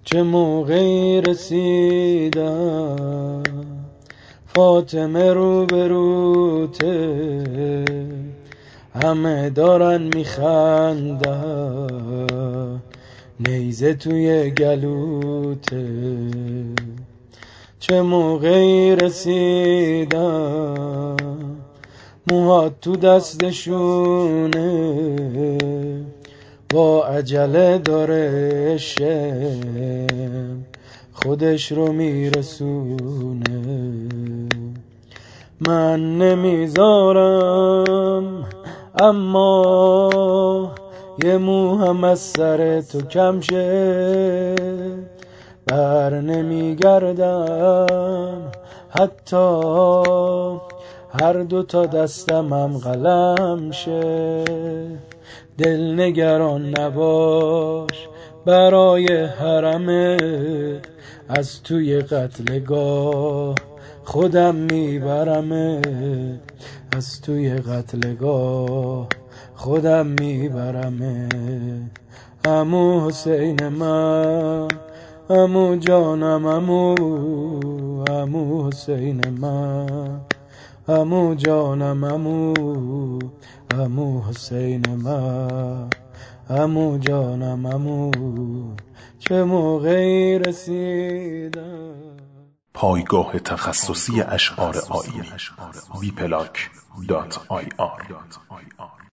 چه موقعی رسیدم فاطمه روبروته، همه دارن میخندن نیزه توی گلوته. چه موقعی رسیدم موهات تو دستشونه، با عجله داره شم خودش رو میرسونه. من نمیذارم اما یه مو هم از سر تو کم شه، بر نمیگردم حتی هر دوتا دستم هم قلم شه. دل نگران نباش برای حرمت، از توی قتلگاه خودم میبرمت، از توی قتلگاه خودم میبرمت. عمو حسین من، عمو جانم، عمو حسین من، عمو جانم، عمو حسین من، عمو جانم، چه موقعی رسیدم. پایگاه تخصصی اشعار آیینی wplac.ir